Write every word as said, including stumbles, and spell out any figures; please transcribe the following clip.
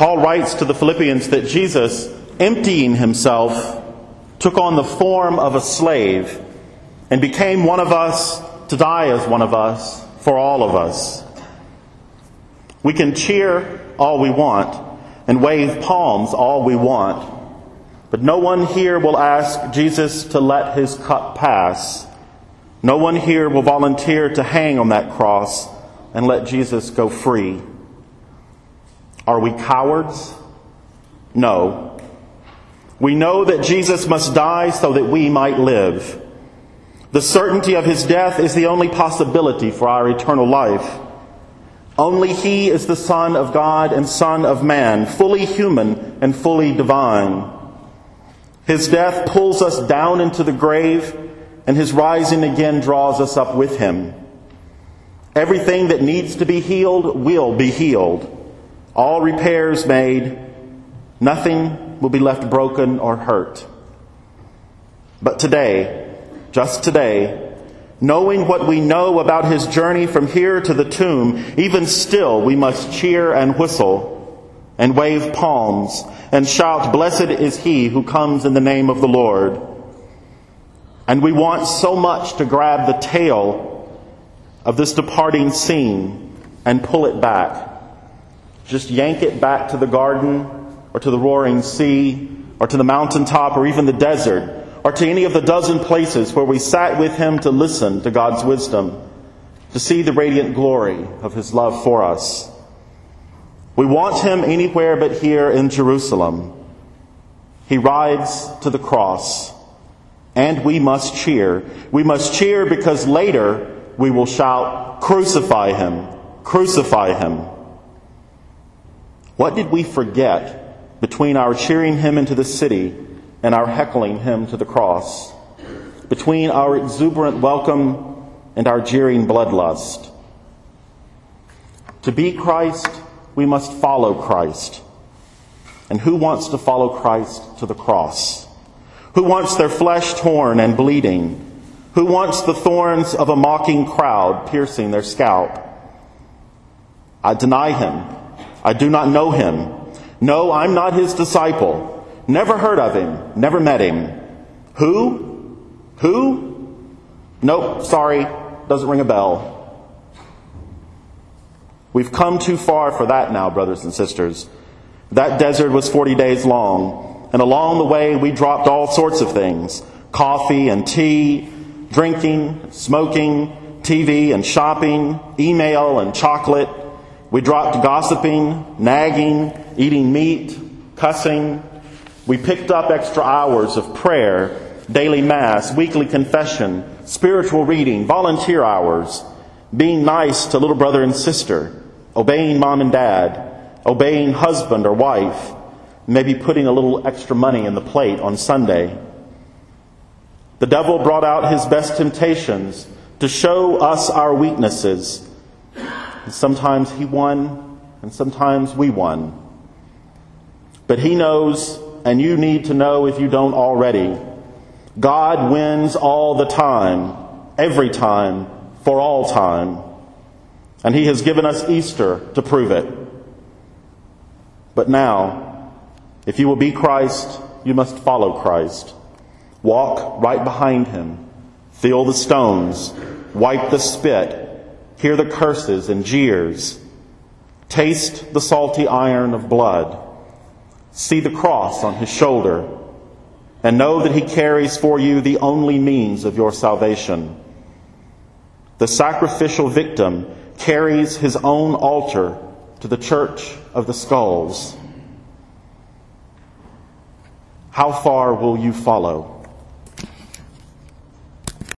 Paul writes to the Philippians that Jesus, emptying himself, took on the form of a slave and became one of us to die as one of us for all of us. We can cheer all we want and wave palms all we want, but no one here will ask Jesus to let his cup pass. No one here will volunteer to hang on that cross and let Jesus go free. Are we cowards? No. We know that Jesus must die so that we might live. The certainty of his death is the only possibility for our eternal life. Only he is the Son of God and Son of man, fully human and fully divine. His death pulls us down into the grave, and his rising again draws us up with him. Everything that needs to be healed will be healed. All repairs made. Nothing will be left broken or hurt. But today, just today, knowing what we know about his journey from here to the tomb, even still we must cheer and whistle and wave palms and shout, "Blessed is he who comes in the name of the Lord." And we want so much to grab the tail of this departing scene and pull it back. Just yank it back to the garden, or to the roaring sea, or to the mountaintop, or even the desert, or to any of the dozen places where we sat with him to listen to God's wisdom, to see the radiant glory of his love for us. We want him anywhere but here in Jerusalem. He rides to the cross, and we must cheer. We must cheer because later we will shout, "Crucify him! Crucify him!" What did we forget between our cheering him into the city and our heckling him to the cross? Between our exuberant welcome and our jeering bloodlust? To be Christ, we must follow Christ. And who wants to follow Christ to the cross? Who wants their flesh torn and bleeding? Who wants the thorns of a mocking crowd piercing their scalp? I deny him. I do not know him. No, I'm not his disciple. Never heard of him. Never met him. Who? Who? Nope, sorry. Doesn't ring a bell. We've come too far for that now, brothers and sisters. That desert was forty days long, and along the way we dropped all sorts of things. Coffee and tea, drinking, smoking, T V and shopping, email and chocolate. We dropped gossiping, nagging, eating meat, cussing. We picked up extra hours of prayer, daily mass, weekly confession, spiritual reading, volunteer hours, being nice to little brother and sister, obeying mom and dad, obeying husband or wife, maybe putting a little extra money in the plate on Sunday. The devil brought out his best temptations to show us our weaknesses. And sometimes he won, and sometimes we won. But he knows, and you need to know if you don't already, God wins all the time, every time, for all time. And he has given us Easter to prove it. But now, if you will be Christ, you must follow Christ. Walk right behind him. Feel the stones. Wipe the spit. Hear the curses and jeers. Taste the salty iron of blood. See the cross on his shoulder. And know that he carries for you the only means of your salvation. The sacrificial victim carries his own altar to the Church of the Skulls. How far will you follow?